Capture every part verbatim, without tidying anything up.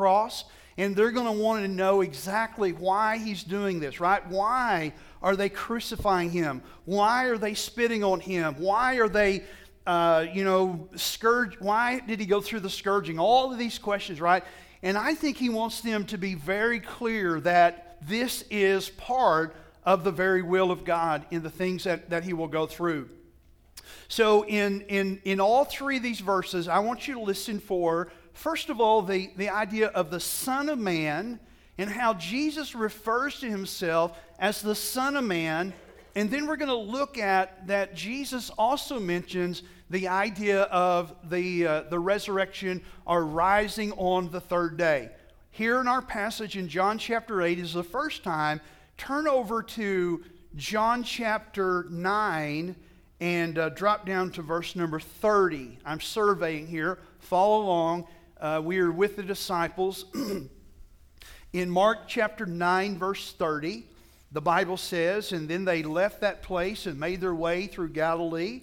cross, and they're going to want to know exactly why he's doing this, right? Why are they crucifying him? Why are they spitting on him? Why are they, uh, you know, scourge? Why did he go through the scourging? All of these questions, right? And I think he wants them to be very clear that this is part of the very will of God in the things that, that he will go through. So in, in, in all three of these verses, I want you to listen for, first of all, the, the idea of the Son of Man and how Jesus refers to himself as the Son of Man. And then we're going to look at that Jesus also mentions the idea of the, uh, the resurrection or rising on the third day. Here in our passage in John chapter eight is the first time. Turn over to John chapter nine and uh, drop down to verse number thirty. I'm surveying here. Follow along. Uh, we are with the disciples. In Mark chapter nine, verse thirty, the Bible says, "And then they left that place and made their way through Galilee,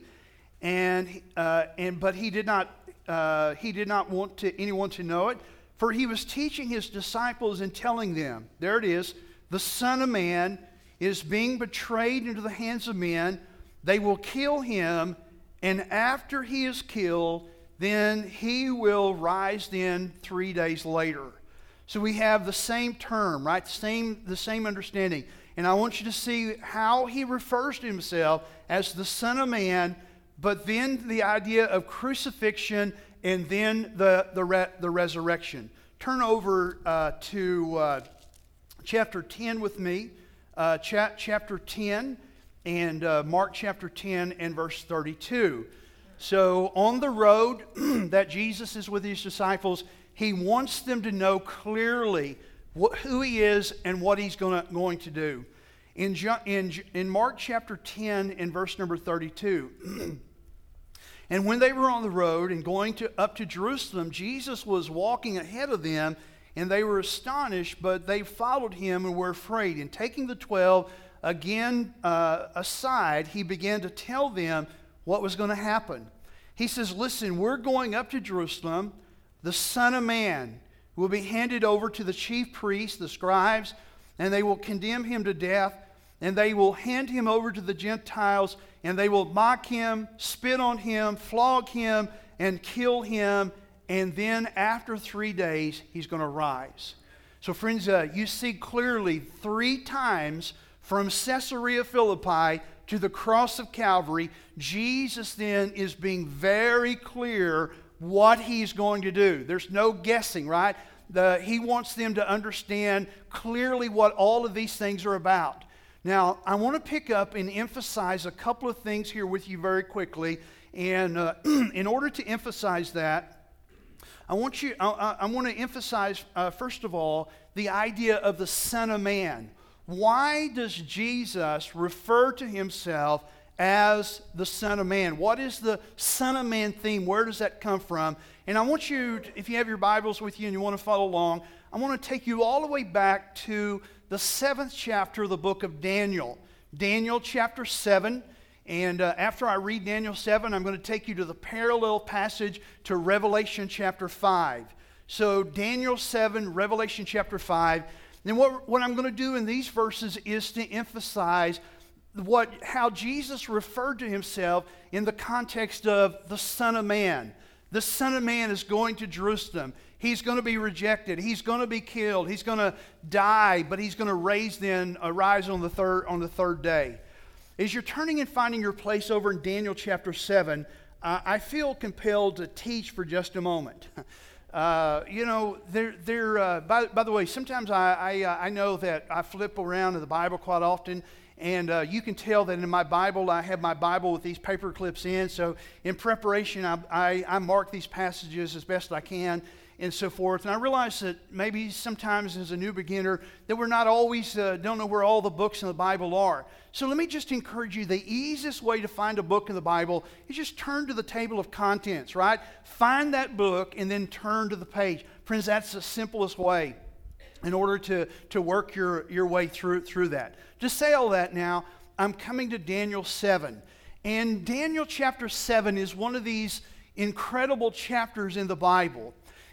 and uh, and but he did not uh, he did not want to anyone to know it, for he was teaching his disciples and telling them, there it is, the Son of Man is being betrayed into the hands of men. They will kill him, and after he is killed, then he will rise then three days later." So we have the same term, right? Same, the same understanding. And I want you to see how he refers to himself as the Son of Man, but then the idea of crucifixion and then the, the, re, the resurrection. Turn over uh, to uh, chapter ten with me. Uh, cha- chapter ten and uh, Mark chapter ten and verse thirty-two. So on the road that Jesus is with his disciples, he wants them to know clearly what, who he is and what he's gonna, going to do. In, in, in Mark chapter ten and verse number thirty-two, "And when they were on the road and going to, up to Jerusalem, Jesus was walking ahead of them, and they were astonished, but they followed him and were afraid. And taking the twelve again uh, aside, he began to tell them what was going to happen. He says, listen, we're going up to Jerusalem. The Son of Man will be handed over to the chief priests, the scribes, and they will condemn him to death, and they will hand him over to the Gentiles, and they will mock him, spit on him, flog him, and kill him, and then after three days, he's going to rise." So friends, uh, you see clearly three times from Caesarea Philippi to the cross of Calvary, Jesus then is being very clear what he's going to do. There's no guessing, right? The, he wants them to understand clearly what all of these things are about. Now, I want to pick up and emphasize a couple of things here with you very quickly. And uh, in order to emphasize that, I want you. I, I want to emphasize, uh, first of all, the idea of the Son of Man. Why does Jesus refer to himself as the Son of Man? What is the Son of Man theme? Where does that come from? And I want you, to, if you have your Bibles with you and you want to follow along, I want to take you all the way back to the seventh chapter of the book of Daniel. Daniel chapter seven. And uh, after I read Daniel seven, I'm going to take you to the parallel passage to Revelation chapter five. So Daniel seven, Revelation chapter five. And what, what I'm going to do in these verses is to emphasize what how Jesus referred to himself in the context of the Son of Man. The Son of Man is going to Jerusalem. He's going to be rejected. He's going to be killed. He's going to die, but he's going to raise then, arise on the third on the third day. As you're turning and finding your place over in Daniel chapter seven, uh, I feel compelled to teach for just a moment. Uh, you know, there, there. Uh, by, by the way, sometimes I, I, uh, I know that I flip around in the Bible quite often, and uh, you can tell that in my Bible, I have my Bible with these paper clips in. So in preparation, I, I, I mark these passages as best I can, and so forth. And I realize that maybe sometimes as a new beginner that we're not always, uh, don't know where all the books in the Bible are. So let me just encourage you, the easiest way to find a book in the Bible is just turn to the table of contents, right? Find that book and then turn to the page. Friends, that's the simplest way in order to, to work your, your way through, through that. To say all that now, I'm coming to Daniel seven. And Daniel chapter seven is one of these incredible chapters in the Bible.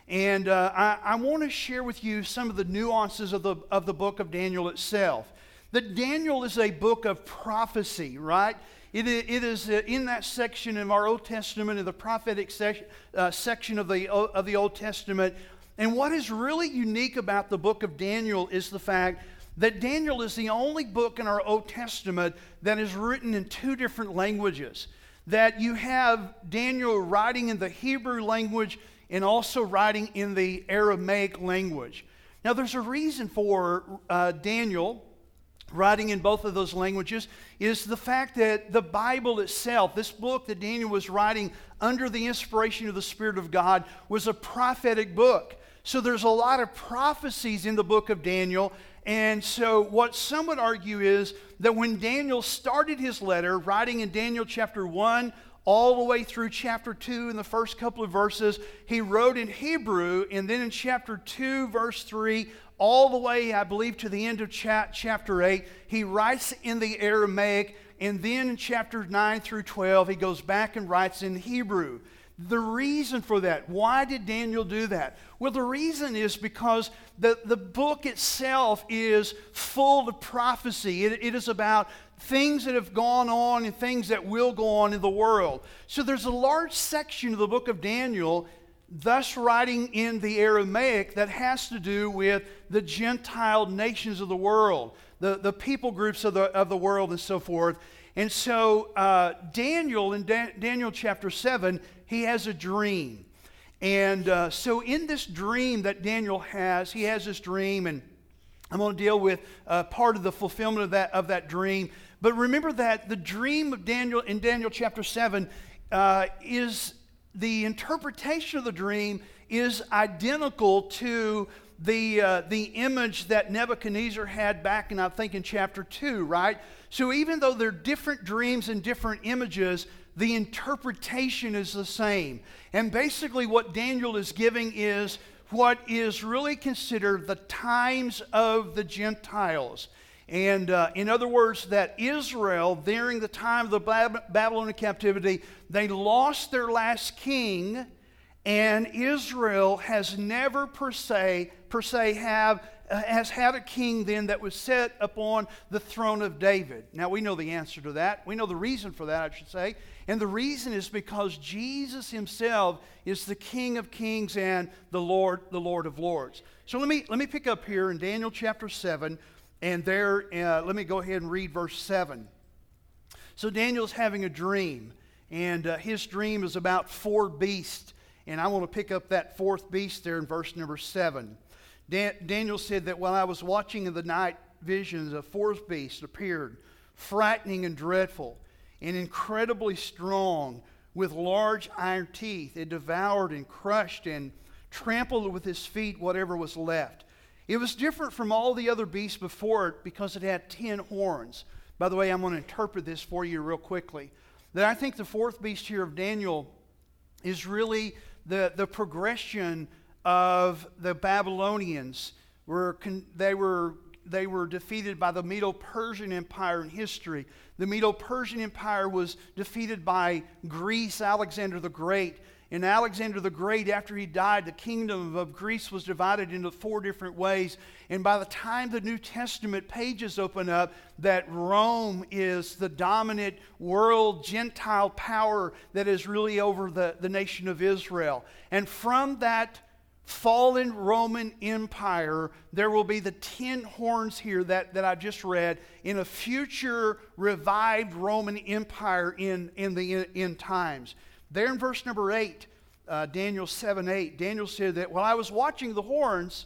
And uh, I, I want to share with you some of the nuances of the, of the book of Daniel itself. That Daniel is a book of prophecy, right? It, it is in that section of our Old Testament, in the prophetic sec, uh, section of the, of the Old Testament. And what is really unique about the book of Daniel is the fact that Daniel is the only book in our Old Testament that is written in two different languages. That you have Daniel writing in the Hebrew language and also writing in the Aramaic language. Now there's a reason for uh, Daniel writing in both of those languages, is the fact that the Bible itself, this book that Daniel was writing under the inspiration of the Spirit of God, was a prophetic book. So there's a lot of prophecies in the book of Daniel. And so what some would argue is that when Daniel started his letter, writing in Daniel chapter one, all the way through chapter two in the first couple of verses, he wrote in Hebrew, and then in chapter two, verse three, all the way, I believe, to the end of cha- chapter eight, he writes in the Aramaic, and then in chapters nine through twelve, he goes back and writes in Hebrew. The reason for that, why did Daniel do that? Well, the reason is because the, the book itself is full of prophecy. It, it is about things that have gone on and things that will go on in the world. So there's a large section of the book of Daniel, thus writing in the Aramaic, that has to do with the Gentile nations of the world, the, the people groups of the, of the world and so forth. And so uh, Daniel, in da- Daniel chapter seven, he has a dream. And uh, so in this dream that Daniel has, he has this dream, and I'm going to deal with uh, part of the fulfillment of that, of that dream. But remember that the dream of Daniel in Daniel chapter seven uh, is... the interpretation of the dream is identical to the, uh, the image that Nebuchadnezzar had back in, I think, in chapter two, right? So even though they're different dreams and different images, the interpretation is the same. And basically what Daniel is giving is what is really considered the times of the Gentiles. And uh, in other words, that Israel, during the time of the Bab- Babylonian captivity, they lost their last king, and Israel has never per se, per se have, uh, has had a king then that was set upon the throne of David. Now we know the answer to that. We know the reason for that, I should say. And the reason is because Jesus himself is the King of kings and the Lord, the Lord of lords. So let me, let me pick up here in Daniel chapter seven. And there, uh, let me go ahead and read verse seven. So Daniel's having a dream, and uh, his dream is about four beasts. And I want to pick up that fourth beast there in verse number seven. Dan- Daniel said that while I was watching in the night visions, a fourth beast appeared, frightening and dreadful, and incredibly strong, with large iron teeth. It devoured and crushed and trampled with his feet whatever was left. It was different from all the other beasts before it because it had ten horns. By the way, I'm going to interpret this for you real quickly. That I think the fourth beast here of Daniel is really the, the progression of the Babylonians. Were con- they were they were defeated by the Medo-Persian Empire in history. The Medo-Persian Empire was defeated by Greece, Alexander the Great. And Alexander the Great, after he died, the kingdom of Greece was divided into four different ways. And by the time the New Testament pages open up, that Rome is the dominant world Gentile power that is really over the, the nation of Israel. And from that fallen Roman Empire, there will be the ten horns here that, that I just read in a future revived Roman Empire in, in the end times. There in verse number eight, uh, Daniel seven eight, Daniel said that while I was watching the horns,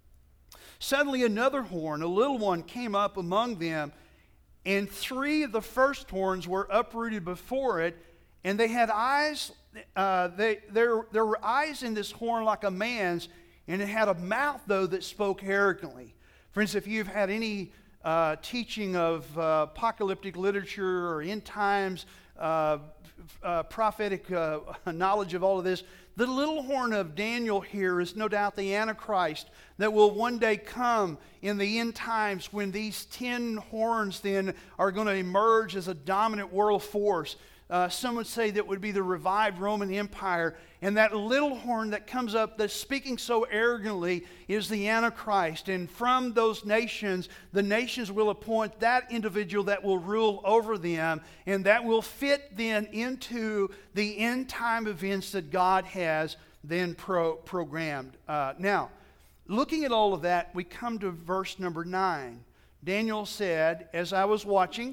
suddenly another horn, a little one, came up among them, and three of the first horns were uprooted before it, and they had eyes, uh, they, there, there were eyes in this horn like a man's, and it had a mouth, though, that spoke arrogantly. Friends, if you've had any uh, teaching of uh, apocalyptic literature or end times, uh, Uh, prophetic uh, knowledge of all of this, the little horn of Daniel here is no doubt the Antichrist that will one day come in the end times when these ten horns then are going to emerge as a dominant world force. uh, some would say that would be the revived Roman Empire. And that little horn that comes up that's speaking so arrogantly is the Antichrist. And from those nations, the nations will appoint that individual that will rule over them. And that will fit then into the end time events that God has then pro- programmed. Uh, now, looking at all of that, we come to verse number nine. Daniel said, as I was watching,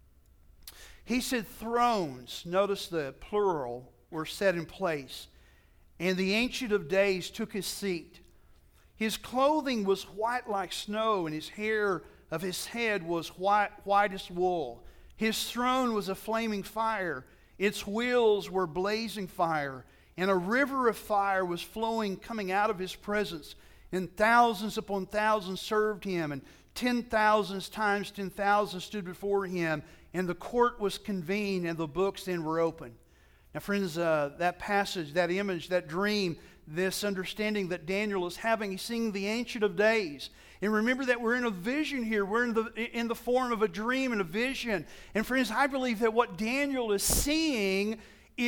he said thrones, notice the plural, were set in place, and the Ancient of Days took his seat. His clothing was white like snow, and his hair of his head was white, white as wool. His throne was a flaming fire. Its wheels were blazing fire, and a river of fire was flowing, coming out of his presence. And thousands upon thousands served him, and ten thousands times ten thousands stood before him, and the court was convened, and the books then were opened. Now, friends, uh, that passage, that image, that dream, this understanding that Daniel is having, he's seeing the Ancient of Days. And remember that we're in a vision here. We're in the, in the form of a dream and a vision. And friends, I believe that what Daniel is seeing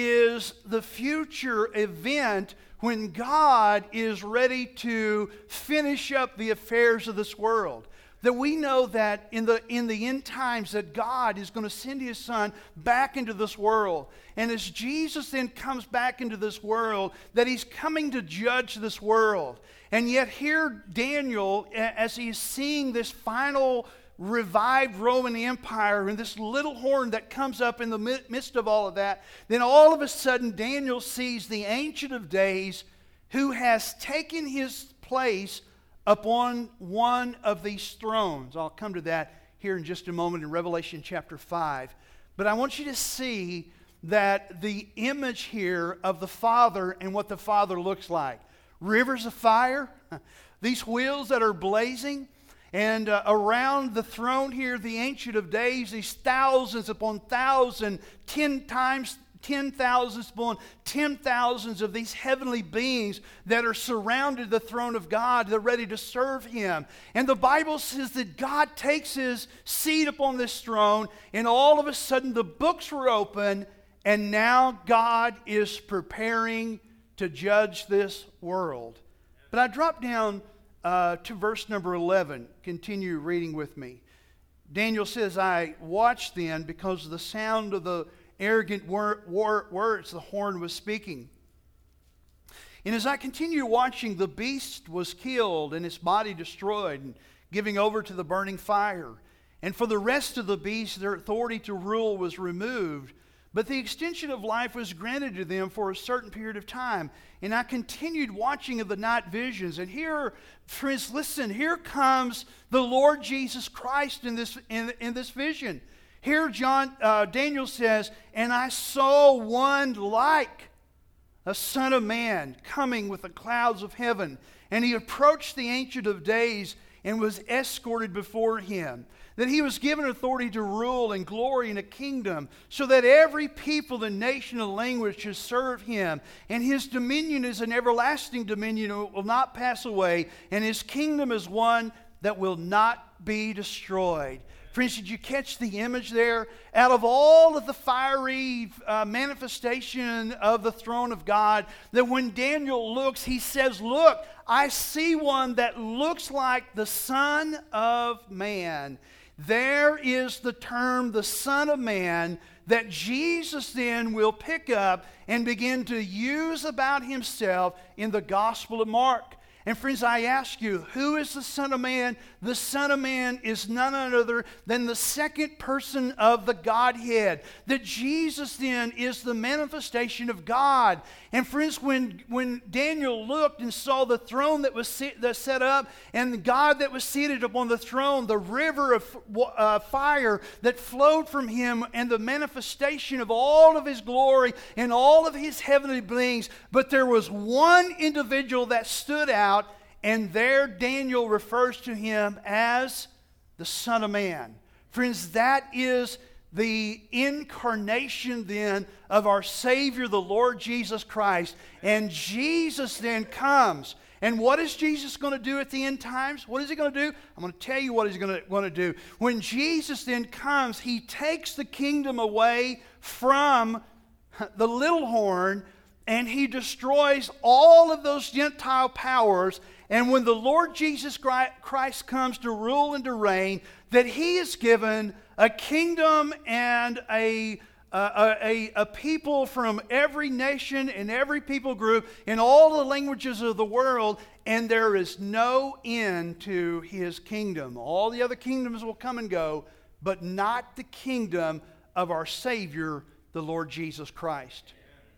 is the future event when God is ready to finish up the affairs of this world. That we know that in the in the end times that God is going to send His Son back into this world. And as Jesus then comes back into this world, that He's coming to judge this world. And yet here Daniel, as he's seeing this final revived Roman Empire and this little horn that comes up in the midst of all of that, then all of a sudden Daniel sees the Ancient of Days who has taken his place upon one of these thrones. I'll come to that here in just a moment in Revelation chapter five. But I want you to see that the image here of the Father and what the Father looks like. Rivers of fire, these wheels that are blazing, and uh, around the throne here, the Ancient of Days, these thousands upon thousands, ten times ten thousands upon ten thousands of these heavenly beings that are surrounded the throne of God. They're ready to serve Him. And the Bible says that God takes His seat upon this throne, and all of a sudden the books were open, and now God is preparing to judge this world. But I drop down uh, to verse number eleven. Continue reading with me. Daniel says, I watched then because of the sound of the arrogant wor- wor- words the horn was speaking. And as I continued watching, the beast was killed and its body destroyed and giving over to the burning fire. And for the rest of the beasts, their authority to rule was removed. But the extension of life was granted to them for a certain period of time. And I continued watching of the night visions. And here, friends, listen, here comes the Lord Jesus Christ in this, in, in this vision. Here John, uh, Daniel says, and I saw one like a son of man coming with the clouds of heaven. And he approached the Ancient of Days and was escorted before him. That he was given authority to rule and glory in a kingdom, so that every people and nation and language should serve him. And his dominion is an everlasting dominion that will not pass away, and his kingdom is one that will not be destroyed. Friends, did you catch the image there? Out of all of the fiery uh, manifestation of the throne of God, that when Daniel looks, he says, look, I see one that looks like the Son of Man. There is the term, the Son of Man, that Jesus then will pick up and begin to use about himself in the Gospel of Mark. And friends, I ask you, who is the Son of Man? The Son of Man is none other than the second person of the Godhead. That Jesus then is the manifestation of God. And friends, when, when Daniel looked and saw the throne that was set, that set up, and the God that was seated upon the throne, the river of uh, fire that flowed from him, and the manifestation of all of his glory and all of his heavenly beings, but there was one individual that stood out, and there Daniel refers to him as the Son of Man. Friends, that is the incarnation then of our Savior, the Lord Jesus Christ. And Jesus then comes, And what is Jesus going to do at the end times? What is he going to do? I'm going to tell you what he's going to, going to do. When Jesus then comes, he takes the kingdom away from the little horn, and he destroys all of those Gentile powers. And when the Lord Jesus Christ comes to rule and to reign, that he is given a kingdom and a Uh, a, a people from every nation and every people group in all the languages of the world, and there is no end to his kingdom. All the other kingdoms will come and go, but not the kingdom of our Savior, the Lord Jesus Christ.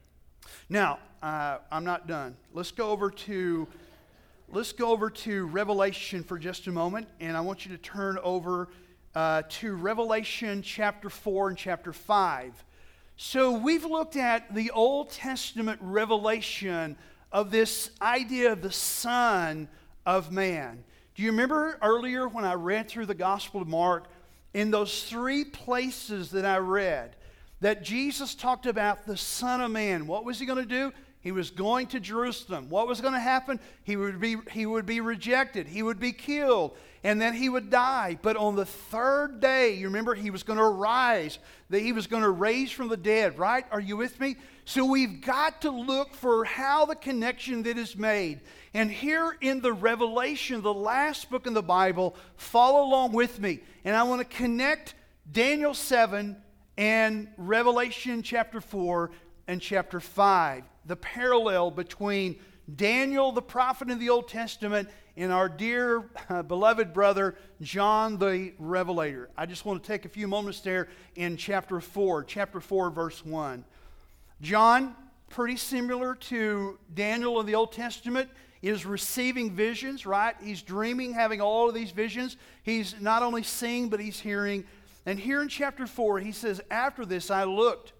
Now, uh, I'm not done. Let's go over to let's go over to Revelation for just a moment, and I want you to turn over Uh, to Revelation chapter four and chapter five. So we've looked at the Old Testament revelation of this idea of the Son of Man. Do you remember earlier when I read through the Gospel of Mark, in those three places that I read, that Jesus talked about the Son of Man? What was he going to do? He was going to Jerusalem. What was going to happen? He would be, he would be rejected. He would be killed. And then he would die. But on the third day, you remember, he was going to rise. That he was going to raise from the dead, right? Are you with me? So we've got to look for how the connection that is made. And here in the Revelation, the last book in the Bible, follow along with me. And I want to connect Daniel seven and Revelation chapter four and chapter five. The parallel between Daniel, the prophet in the Old Testament, and our dear uh, beloved brother, John the Revelator. I just want to take a few moments there in chapter four, chapter four, verse one. John, pretty similar to Daniel in the Old Testament, is receiving visions, right? He's dreaming, having all of these visions. He's not only seeing, but he's hearing. And here in chapter four, he says, "After this I looked,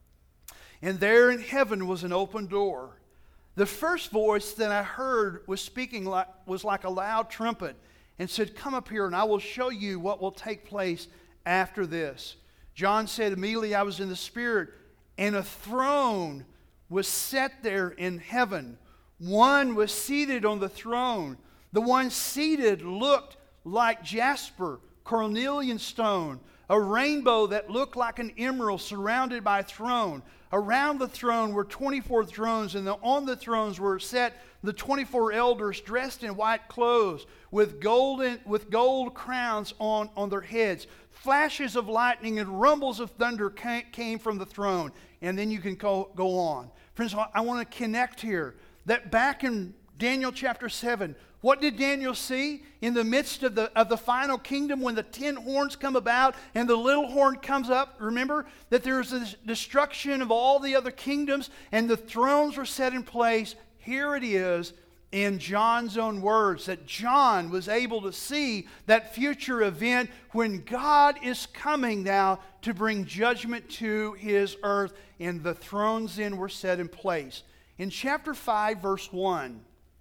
and there in heaven was an open door. The first voice that I heard was speaking like, was like a loud trumpet, and said, 'Come up here, and I will show you what will take place after this.' John said, 'Immediately I was in the Spirit, and a throne was set there in heaven. One was seated on the throne. The one seated looked like jasper, cornelian stone, a rainbow that looked like an emerald surrounded by a throne. Around the throne were twenty-four thrones, and the, on the thrones were set the twenty-four elders dressed in white clothes with golden with gold crowns on, on their heads. Flashes of lightning and rumbles of thunder came, came from the throne." And then you can go, go on. Friends, I want to connect here that back in Daniel chapter seven, what did Daniel see in the midst of the, of the final kingdom when the ten horns come about and the little horn comes up? Remember that there is a destruction of all the other kingdoms and the thrones were set in place. Here it is in John's own words that John was able to see that future event when God is coming now to bring judgment to his earth, and the thrones then were set in place. In chapter five, verse one,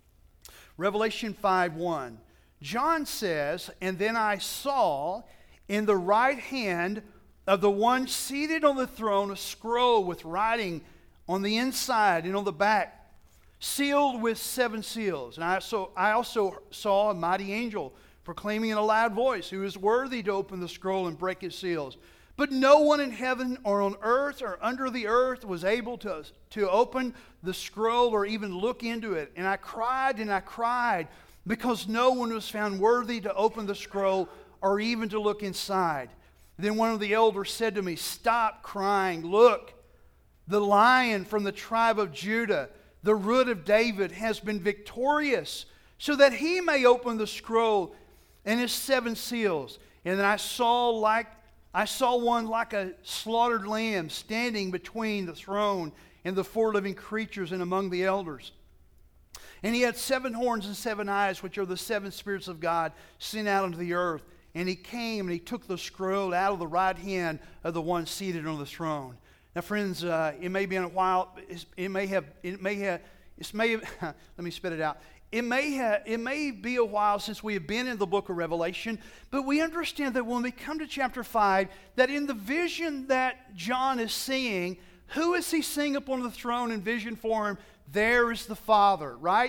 Revelation five one, John says, "And then I saw in the right hand of the one seated on the throne a scroll with writing on the inside and on the back, sealed with seven seals. And I, so, I also saw a mighty angel proclaiming in a loud voice, 'Who is worthy to open the scroll and break its seals?' But no one in heaven or on earth or under the earth was able to, to open the scroll or even look into it. And I cried and I cried because no one was found worthy to open the scroll or even to look inside. Then one of the elders said to me, 'Stop crying. Look, the Lion from the tribe of Judah, the Root of David, has been victorious so that he may open the scroll and its seven seals.' And then I saw like I saw one like a slaughtered lamb standing between the throne and the four living creatures and among the elders. And he had seven horns and seven eyes, which are the seven spirits of God sent out into the earth. And he came and he took the scroll out of the right hand of the one seated on the throne." Now, friends, uh, it may be in a while. It may have. It may have. It may have. Let me spit it out. It may, have, it may be a while since we have been in the book of Revelation, but we understand that when we come to chapter five, that in the vision that John is seeing, who is he seeing up on the throne in vision form? There is the Father, right?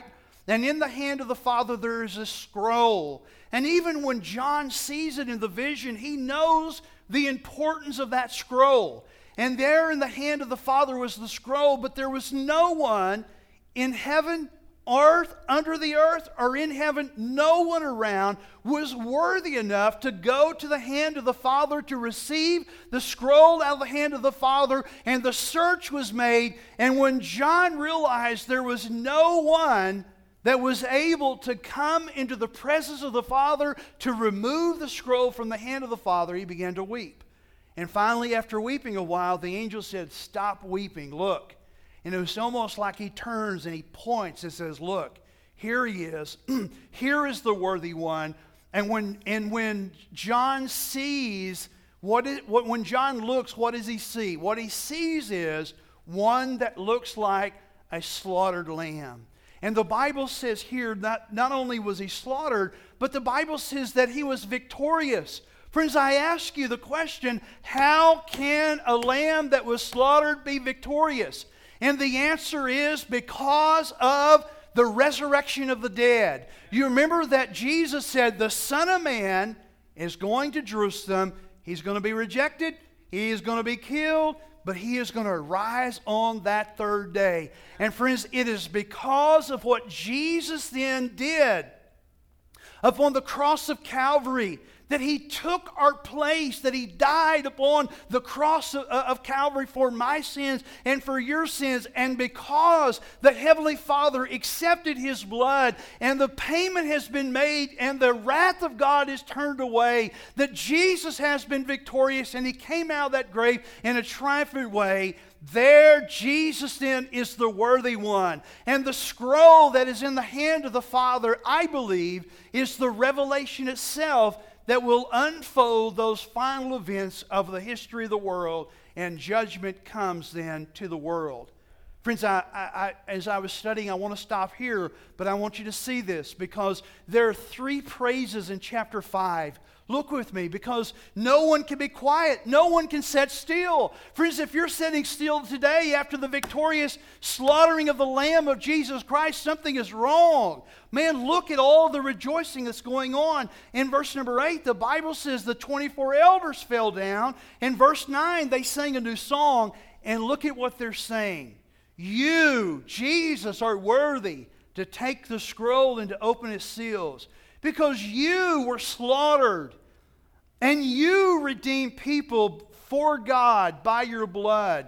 And in the hand of the Father there is a scroll. And even when John sees it in the vision, he knows the importance of that scroll. And there in the hand of the Father was the scroll, but there was no one in heaven, earth, under the earth, or in heaven, no one around was worthy enough to go to the hand of the Father to receive the scroll out of the hand of the Father. And the search was made. And when John realized there was no one that was able to come into the presence of the Father to remove the scroll from the hand of the Father, he began to weep. And finally, after weeping a while, the angel said, "Stop weeping, look." And it was almost like he turns and he points and says, "Look, here he is. Here is the worthy one." And when and when John sees, what, is, what when John looks, what does he see? What he sees is one that looks like a slaughtered lamb. And the Bible says here, not, not only was he slaughtered, but the Bible says that he was victorious. Friends, I ask you the question, how can a lamb that was slaughtered be victorious? And the answer is because of the resurrection of the dead. You remember that Jesus said, the Son of Man is going to Jerusalem. He's going to be rejected. He is going to be killed. But he is going to rise on that third day. And friends, it is because of what Jesus then did upon the cross of Calvary, that he took our place, that he died upon the cross of, of Calvary for my sins and for your sins. And because the Heavenly Father accepted his blood and the payment has been made and the wrath of God is turned away, that Jesus has been victorious and he came out of that grave in a triumphant way. There, Jesus then is the worthy one. And the scroll that is in the hand of the Father, I believe, is the revelation itself that will unfold those final events of the history of the world, and judgment comes then to the world. Friends, I, I, I, as I was studying, I want to stop here, but I want you to see this, because there are three praises in chapter five. Look with me, because no one can be quiet. No one can sit still. Friends, if you're sitting still today after the victorious slaughtering of the Lamb of Jesus Christ, something is wrong. Man, look at all the rejoicing that's going on. In verse number eight, the Bible says the twenty-four elders fell down. In verse nine, they sang a new song. And look at what they're saying. You, Jesus, are worthy to take the scroll and to open its seals, because you were slaughtered and you redeemed people for God by your blood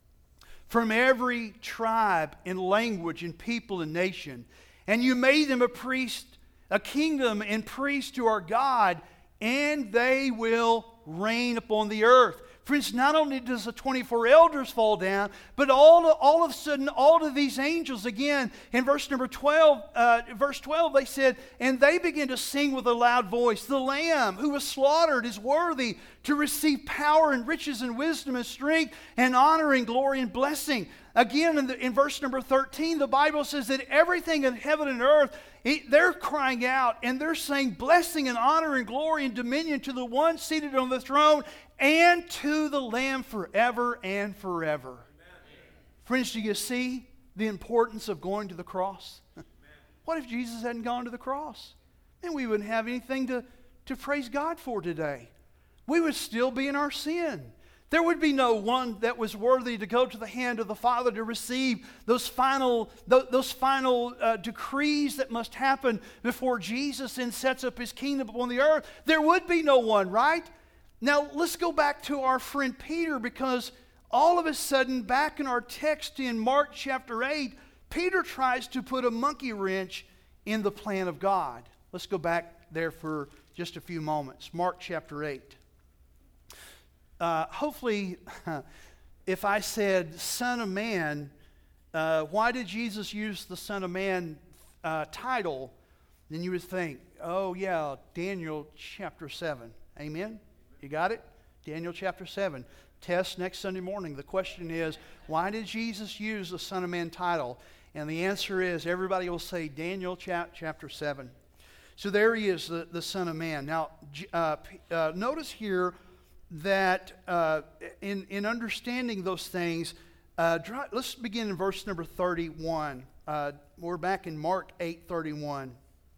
from every tribe and language and people and nation. And you made them a priest, a kingdom and priest to our God, and they will reign upon the earth. Friends, not only does the twenty-four elders fall down, but all, all of a sudden, all of these angels, again, in verse number twelve, uh, verse twelve, they said, and they began to sing with a loud voice, the Lamb who was slaughtered is worthy to receive power and riches and wisdom and strength and honor and glory and blessing. Again, in, the, in verse number thirteen, the Bible says that everything in heaven and earth, it, they're crying out and they're saying blessing and honor and glory and dominion to the one seated on the throne and to the Lamb forever and forever. Amen. Friends, do you see the importance of going to the cross? What if Jesus hadn't gone to the cross? Then we wouldn't have anything to, to praise God for today. We would still be in our sin. There would be no one that was worthy to go to the hand of the Father to receive those final, those final uh, decrees that must happen before Jesus then sets up his kingdom upon the earth. There would be no one, right? Now, let's go back to our friend Peter, because all of a sudden, back in our text in Mark chapter eight, Peter tries to put a monkey wrench in the plan of God. Let's go back there for just a few moments. Mark chapter eight. Uh, hopefully, if I said Son of Man, uh, why did Jesus use the Son of Man uh, title? Then you would think, oh yeah, Daniel chapter seven. Amen? You got it? Daniel chapter seven. Test next Sunday morning. The question is, why did Jesus use the Son of Man title? And the answer is, everybody will say Daniel chap- chapter seven. So there he is, the, the Son of Man. Now, uh, uh, notice here that uh, in, in understanding those things, uh, let's begin in verse number thirty-one. Uh, we're back in Mark eight thirty-one.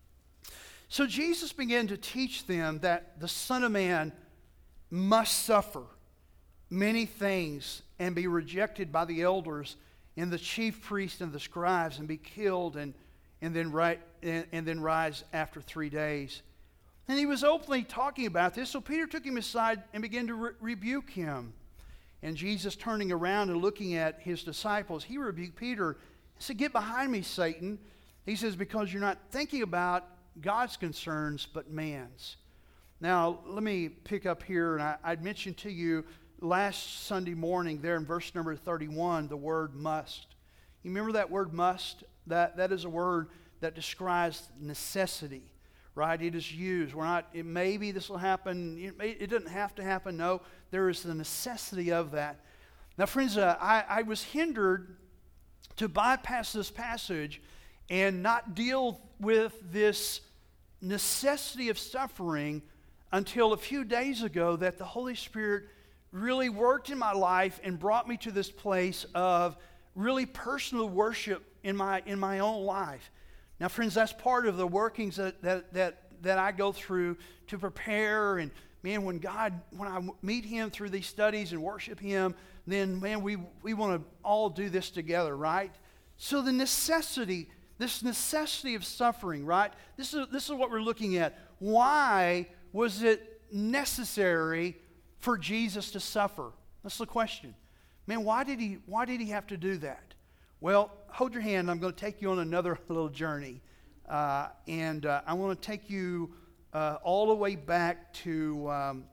So Jesus began to teach them that the Son of Man must suffer many things and be rejected by the elders and the chief priests and the scribes and be killed and, and, then, ri- and, and then rise after three days. And he was openly talking about this, so Peter took him aside and began to re- rebuke him. And Jesus, turning around and looking at his disciples, he rebuked Peter. He said, "Get behind me, Satan." He says, "Because you're not thinking about God's concerns, but man's." Now, let me pick up here, and I, I'd mentioned to you last Sunday morning there in verse number thirty-one, the word must. You remember that word must? That, that is a word that describes necessity, right? It is used. We're not, it, maybe this will happen. It, may, it doesn't have to happen. No, there is the necessity of that. Now, friends, uh, I, I was hindered to bypass this passage and not deal with this necessity of suffering until a few days ago, that the Holy Spirit really worked in my life and brought me to this place of really personal worship in my in my own life. Now, friends, that's part of the workings that that that, that I go through to prepare. And man, when God, when I meet Him through these studies and worship Him, then man, we we want to all do this together, right? So the necessity, this necessity of suffering, right? This is this is what we're looking at. Why was it necessary for Jesus to suffer? That's the question. Man, why did he why did he have to do that? Well, hold your hand. I'm going to take you on another little journey. Uh, and uh, I want to take you uh, all the way back to um,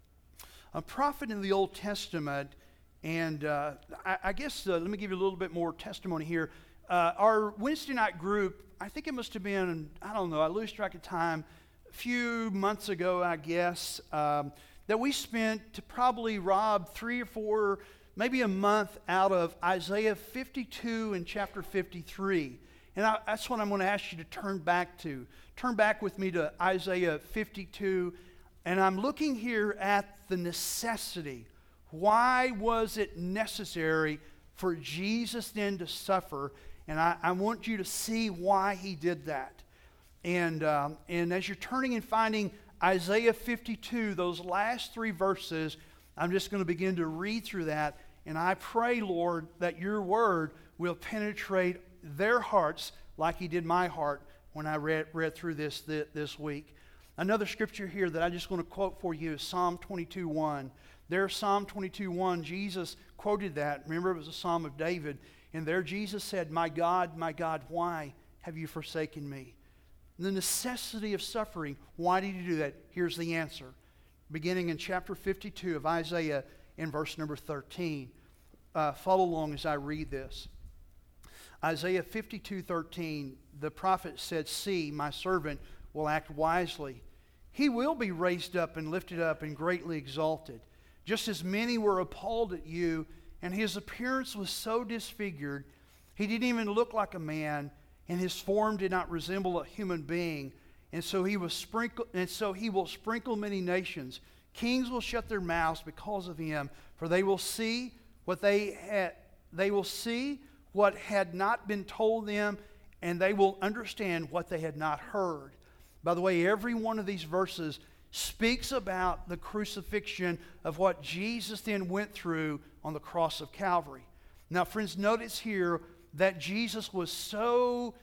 a prophet in the Old Testament. And uh, I, I guess, uh, let me give you a little bit more testimony here. Uh, our Wednesday night group, I think it must have been, I don't know, I lose track of time, a few months ago, I guess, um, that we spent to probably, Rob, three or four, maybe a month out of Isaiah fifty-two and chapter fifty-three. And I, that's what I'm going to ask you to turn back to. Turn back with me to Isaiah fifty-two. And I'm looking here at the necessity. Why was it necessary for Jesus then to suffer? And I, I want you to see why he did that. And, um, and as you're turning and finding Isaiah fifty-two, those last three verses, I'm just going to begin to read through that. And I pray, Lord, that your word will penetrate their hearts like he did my heart when I read, read through this, this this week. Another scripture here that I just want to quote for you is Psalm twenty-two one. There, Psalm twenty-two one, Jesus quoted that. Remember, it was a Psalm of David. And there Jesus said, "My God, my God, why have you forsaken me?" The necessity of suffering. Why did he do that? Here's the answer. Beginning in chapter fifty-two of Isaiah in verse number thirteen. Uh, follow along as I read this. Isaiah fifty-two thirteen, the prophet said, "See, my servant will act wisely. He will be raised up and lifted up and greatly exalted. Just as many were appalled at you, and his appearance was so disfigured, he didn't even look like a man, and his form did not resemble a human being. And so he was sprinkled, and so he will sprinkle many nations. Kings will shut their mouths because of him, for they will see what they had they will see what had not been told them, and they will understand what they had not heard." By the way, every one of these verses speaks about the crucifixion of what Jesus then went through on the cross of Calvary. Now, friends, notice here that Jesus was so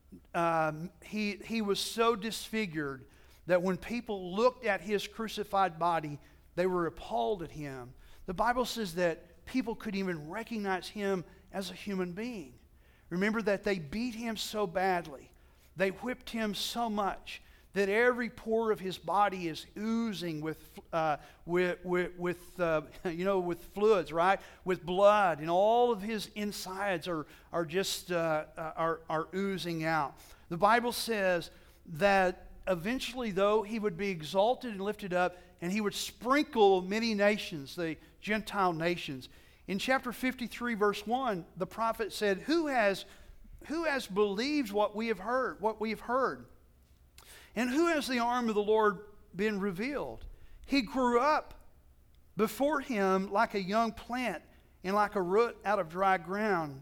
um, he he was so disfigured that when people looked at his crucified body, they were appalled at him. The Bible says that people could even recognize him as a human being. Remember that they beat him so badly, they whipped him so much, that every pore of his body is oozing with, uh, with, with, with uh, you know, with fluids, right? With blood, and all of his insides are are just uh, are are oozing out. The Bible says that eventually, though, he would be exalted and lifted up, and he would sprinkle many nations, the Gentile nations. In chapter fifty-three, verse one, the prophet said, "Who has who has believed what we have heard? What we have heard?" And who has the arm of the Lord been revealed? He grew up before him like a young plant and like a root out of dry ground.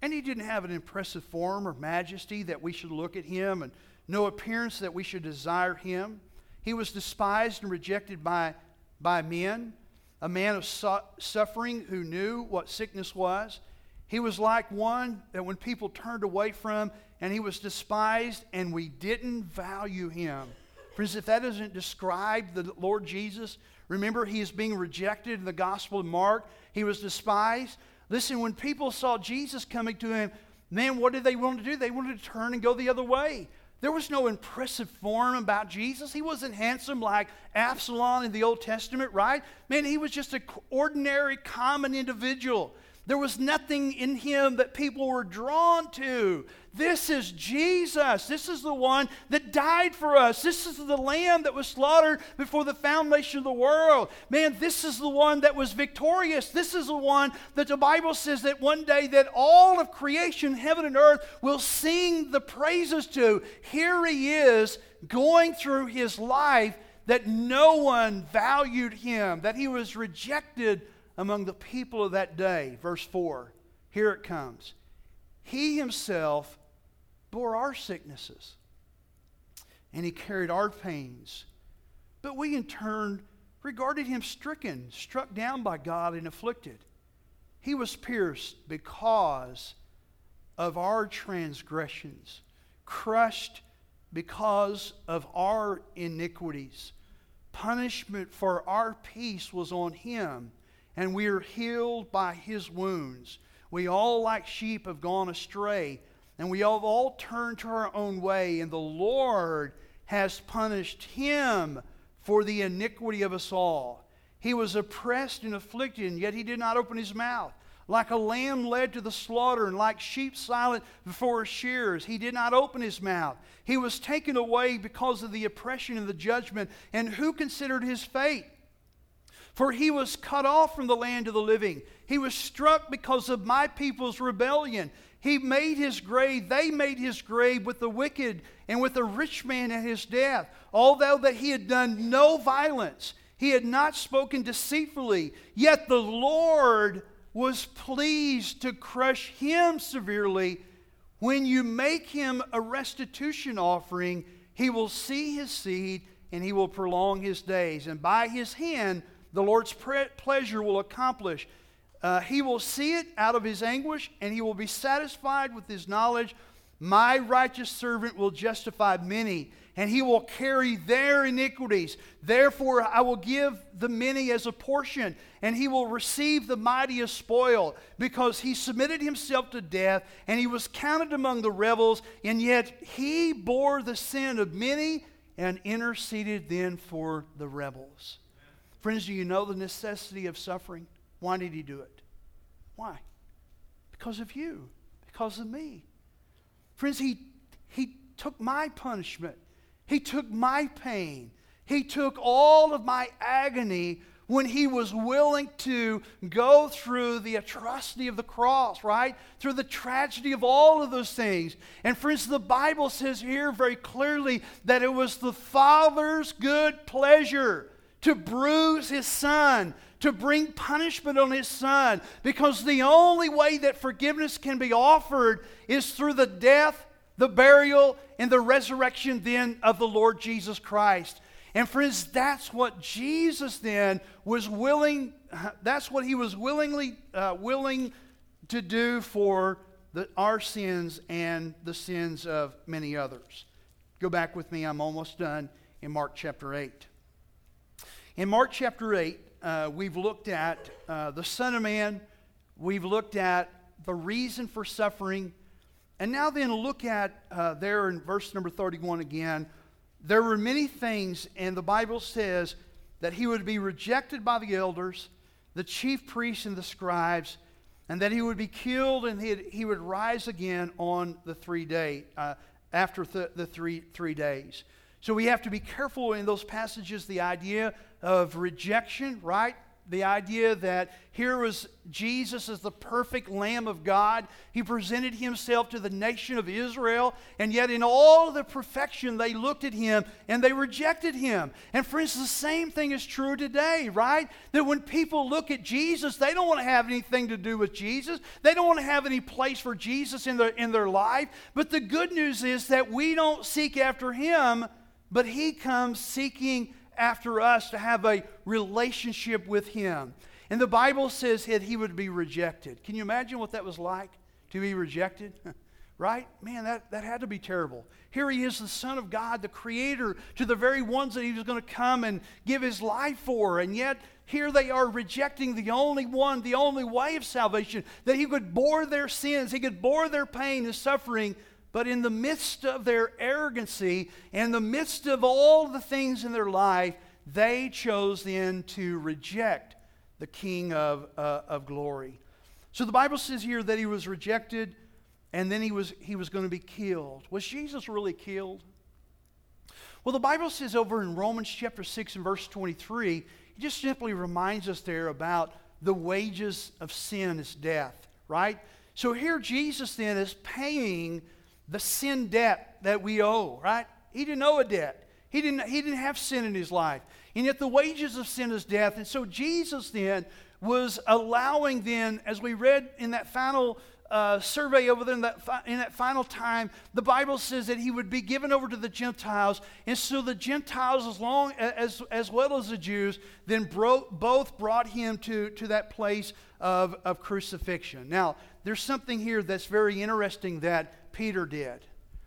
And he didn't have an impressive form or majesty that we should look at him, and no appearance that we should desire him. He was despised and rejected by, by men, a man of su- suffering who knew what sickness was. He was like one that when people turned away from, and he was despised, and we didn't value him. Friends, if that doesn't describe the Lord Jesus, remember he is being rejected in the Gospel of Mark. He was despised. Listen, when people saw Jesus coming to him, man, what did they want to do? They wanted to turn and go the other way. There was no impressive form about Jesus. He wasn't handsome like Absalom in the Old Testament, right? Man, he was just an ordinary, common individual. There was nothing in him that people were drawn to. This is Jesus. This is the one that died for us. This is the Lamb that was slaughtered before the foundation of the world. Man, this is the one that was victorious. This is the one that the Bible says that one day that all of creation, heaven and earth, will sing the praises to. Here he is going through his life that no one valued him, that he was rejected among the people of that day. Verse four, here it comes. He himself bore our sicknesses, and he carried our pains. But we in turn regarded him stricken, struck down by God, and afflicted. He was pierced because of our transgressions, crushed because of our iniquities. Punishment for our peace was on him, and we are healed by his wounds. We all like sheep have gone astray, and we have all turned to our own way, and the Lord has punished him for the iniquity of us all. He was oppressed and afflicted, and yet he did not open his mouth. Like a lamb led to the slaughter, and like sheep silent before his shearers, he did not open his mouth. He was taken away because of the oppression and the judgment, and who considered his fate? For he was cut off from the land of the living. He was struck because of my people's rebellion. He made his grave, they made his grave with the wicked and with the rich man at his death. Although that he had done no violence, he had not spoken deceitfully, yet the Lord was pleased to crush him severely. When you make him a restitution offering, he will see his seed, and he will prolong his days. And by his hand the Lord's pre- pleasure will accomplish. Uh, he will see it out of his anguish, and he will be satisfied with his knowledge. My righteous servant will justify many, and he will carry their iniquities. Therefore I will give the many as a portion, and he will receive the mighty as spoil, because he submitted himself to death, and he was counted among the rebels, and yet he bore the sin of many and interceded then for the rebels. Friends, do you know the necessity of suffering? Why did he do it? Why? Because of you. Because of me. Friends, he, he took my punishment. He took my pain. He took all of my agony when he was willing to go through the atrocity of the cross, right? Through the tragedy of all of those things. And friends, the Bible says here very clearly that it was the Father's good pleasure to bruise his Son, to bring punishment on his Son, because the only way that forgiveness can be offered is through the death, the burial, and the resurrection then of the Lord Jesus Christ. And friends, that's what Jesus then was willing, that's what he was willingly uh, willing to do for the, our sins and the sins of many others. Go back with me, I'm almost done, in Mark chapter eight. In Mark chapter eight, uh, we've looked at uh, the Son of Man. We've looked at the reason for suffering. And now then look at uh, there in verse number thirty-one again. There were many things, and the Bible says that he would be rejected by the elders, the chief priests and the scribes, and that he would be killed, and he he would rise again on the three day uh, after th- the three three days. So we have to be careful in those passages, the idea of rejection, right? The idea that here was Jesus as the perfect Lamb of God. He presented himself to the nation of Israel, and yet in all of the perfection, they looked at him and they rejected him. And friends, the same thing is true today, right? That when people look at Jesus, they don't want to have anything to do with Jesus. They don't want to have any place for Jesus in their, in their life. But the good news is that we don't seek after him, but he comes seeking after us to have a relationship with him. And the Bible says that he would be rejected. Can you imagine what that was like, to be rejected? Right? Man, that, that had to be terrible. Here he is, the Son of God, the Creator, to the very ones that he was going to come and give his life for. And yet, here they are rejecting the only one, the only way of salvation, that he could bore their sins, he could bore their pain and suffering. But in the midst of their arrogancy, and in the midst of all the things in their life, they chose then to reject the King of, uh, of glory. So the Bible says here that he was rejected, and then he was, he was going to be killed. Was Jesus really killed? Well, the Bible says over in Romans chapter six and verse twenty-three, it just simply reminds us there about the wages of sin is death, right? So here Jesus then is paying the sin debt that we owe, right? He didn't owe a debt. He didn't, he didn't have sin in his life. And yet the wages of sin is death. And so Jesus then was allowing then, as we read in that final uh, survey over there in that, fi- in that final time, the Bible says that he would be given over to the Gentiles. And so the Gentiles, as long as, as well as the Jews, then bro- both brought him to, to that place of, of crucifixion. Now, there's something here that's very interesting that Peter did.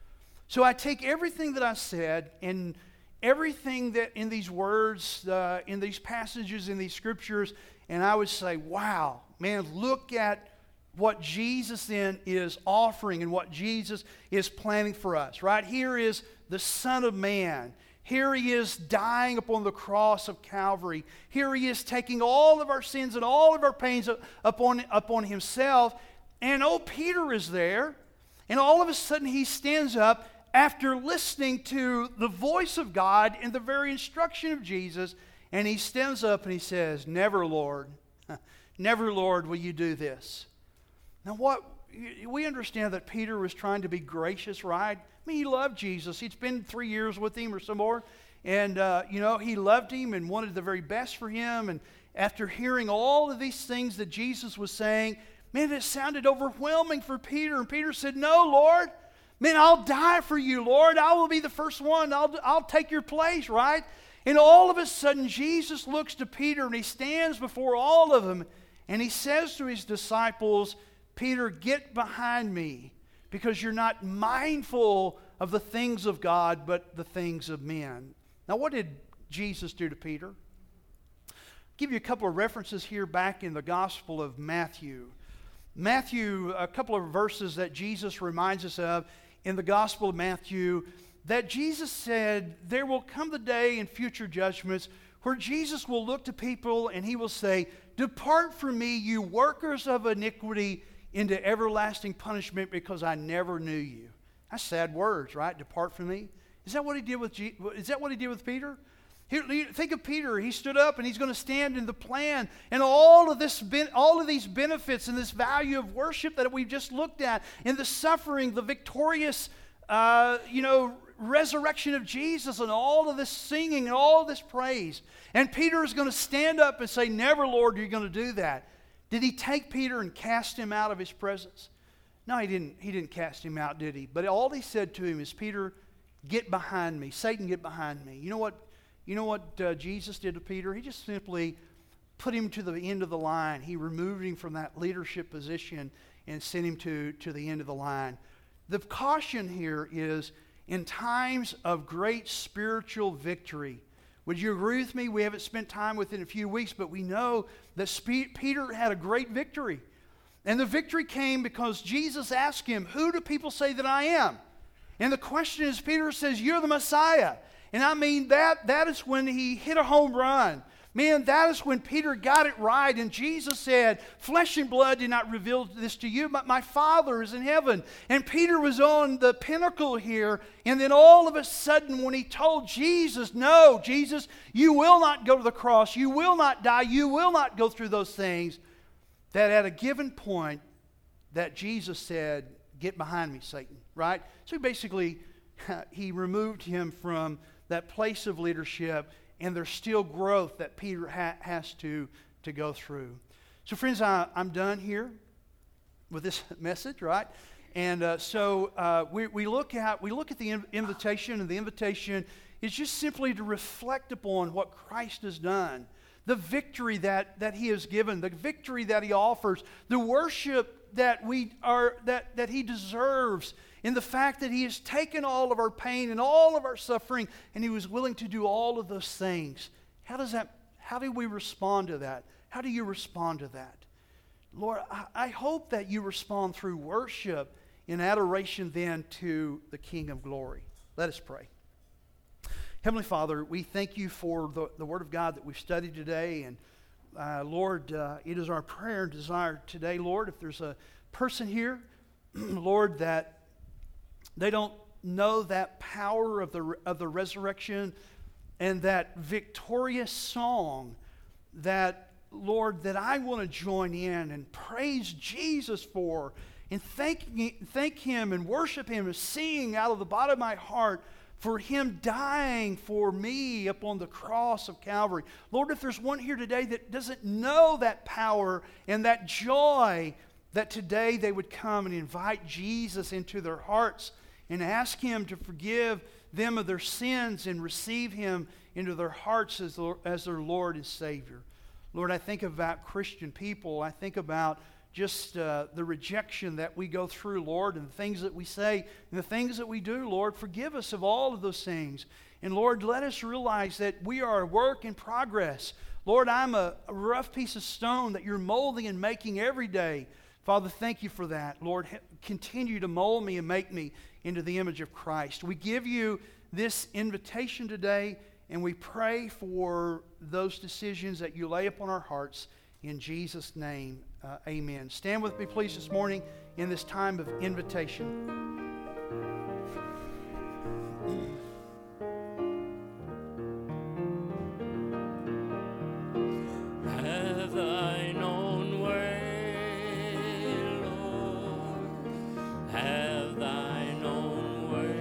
So I take everything that I said and everything that in these words, uh, in these passages, in these scriptures, and I would say, wow, man, look at what Jesus then is offering and what Jesus is planning for us, right? Here is the Son of Man. Here he is dying upon the cross of Calvary. Here he is taking all of our sins and all of our pains upon, upon himself. And oh, Peter is there. And all of a sudden he stands up after listening to the voice of God and the very instruction of Jesus. And he stands up and he says, "Never, Lord, never, Lord, will you do this." Now what, we understand that Peter was trying to be gracious, right? I mean, he loved Jesus. He'd spent three years with him or some more. And, uh, you know, he loved him and wanted the very best for him. And after hearing all of these things that Jesus was saying, man, it sounded overwhelming for Peter. And Peter said, "No, Lord. Man, I'll die for you, Lord. I will be the first one. I'll, I'll take your place," right? And all of a sudden, Jesus looks to Peter and he stands before all of them. And he says to his disciples, "Peter, get behind me, because you're not mindful of the things of God, but the things of men." Now, what did Jesus do to Peter? I'll give you a couple of references here back in the Gospel of Matthew. Matthew, a couple of verses that Jesus reminds us of in the Gospel of Matthew, that Jesus said, there will come the day in future judgments where Jesus will look to people and he will say, "Depart from me, you workers of iniquity, into everlasting punishment, because I never knew you." That's sad words, right? Depart from me. Is that what he did with Je- is that what he did with Peter? Here, think of Peter. He stood up and he's going to stand in the plan and all of this, all of these benefits and this value of worship that we've just looked at, and the suffering, the victorious, uh, you know, resurrection of Jesus, and all of this singing and all of this praise. And Peter is going to stand up and say, "Never, Lord, you're going to do that." Did he take Peter and cast him out of his presence? No, he didn't. He didn't cast him out, did he? But all he said to him is, "Peter, get behind me. Satan, get behind me." You know what? You know what uh, Jesus did to Peter? He just simply put him to the end of the line. He removed him from that leadership position and sent him to, to the end of the line. The caution here is, in times of great spiritual victory, would you agree with me? We haven't spent time with it in a few weeks, but we know that Spe- Peter had a great victory. And the victory came because Jesus asked him, "Who do people say that I am?" And the question is, Peter says, "You're the Messiah." And I mean, that that is when he hit a home run. Man, that is when Peter got it right. And Jesus said, flesh and blood did not reveal this to you, but my Father is in heaven. And Peter was on the pinnacle here. And then all of a sudden, when he told Jesus, no, Jesus, you will not go to the cross. You will not die. You will not go through those things. That at a given point, that Jesus said, get behind me, Satan, right? So basically, he removed him from that place of leadership, and there's still growth that Peter ha- has to, to go through. So friends, I, I'm done here with this message, right? And uh, so uh, we, we look at we look at the invitation, and the invitation is just simply to reflect upon what Christ has done, the victory that, that he has given, the victory that he offers, the worship that we are that, that he deserves, in the fact that he has taken all of our pain and all of our suffering, and he was willing to do all of those things. How does that, how do we respond to that? How do you respond to that? Lord, I, I hope that you respond through worship in adoration then to the King of glory. Let us pray. Heavenly Father, we thank you for the, the Word of God that we've studied today. And uh, Lord, uh, it is our prayer and desire today, Lord, if there's a person here, Lord, that they don't know that power of the, of the resurrection and that victorious song that, Lord, that I want to join in and praise Jesus for, and thank, thank Him and worship Him and sing out of the bottom of my heart for Him dying for me upon the cross of Calvary. Lord, if there's one here today that doesn't know that power and that joy, that today they would come and invite Jesus into their hearts and ask Him to forgive them of their sins and receive Him into their hearts as, as their Lord and Savior. Lord, I think about Christian people. I think about just uh, the rejection that we go through, Lord, and the things that we say and the things that we do, Lord. Forgive us of all of those things. And Lord, let us realize that we are a work in progress. Lord, I'm a, a rough piece of stone that you're molding and making every day. Father, thank you for that. Lord, continue to mold me and make me into the image of Christ. We give you this invitation today, and we pray for those decisions that you lay upon our hearts. In Jesus' name, uh, amen. Stand with me, please, this morning in this time of invitation. Have thine own way, Lord. Have thine own way.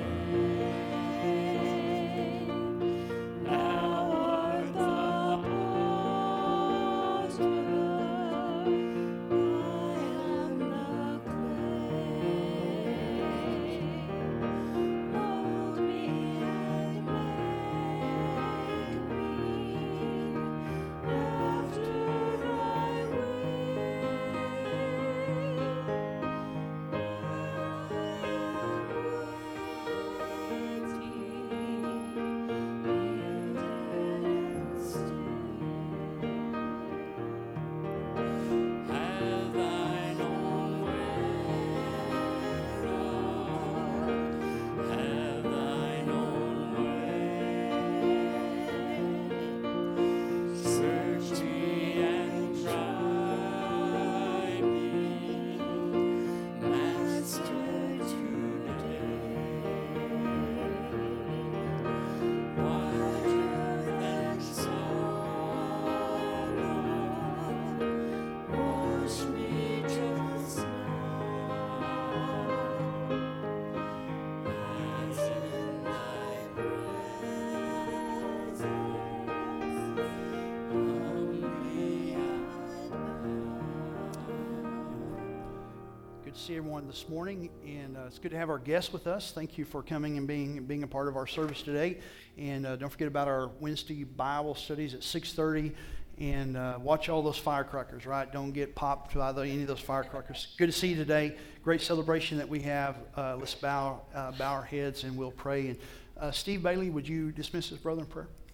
Thou art the potter, I am the clay. Mold me and make me after thy Have thine own way, Lord. Have thine own way. Search me and try me, Master, today. Whiter than snow, Lord, wash me just now, as in thy presence, humbly I bow. Good to see everyone this morning, and uh, it's good to have our guests with us. Thank you for coming and being being a part of our service today. And uh, don't forget about our Wednesday Bible studies at six thirty. And uh, watch all those firecrackers, right? Don't get popped by the, any of those firecrackers. Good to see you today. Great celebration that we have. Uh, let's bow uh, bow our heads and we'll pray. And uh, Steve Bailey, would you dismiss his brother in prayer?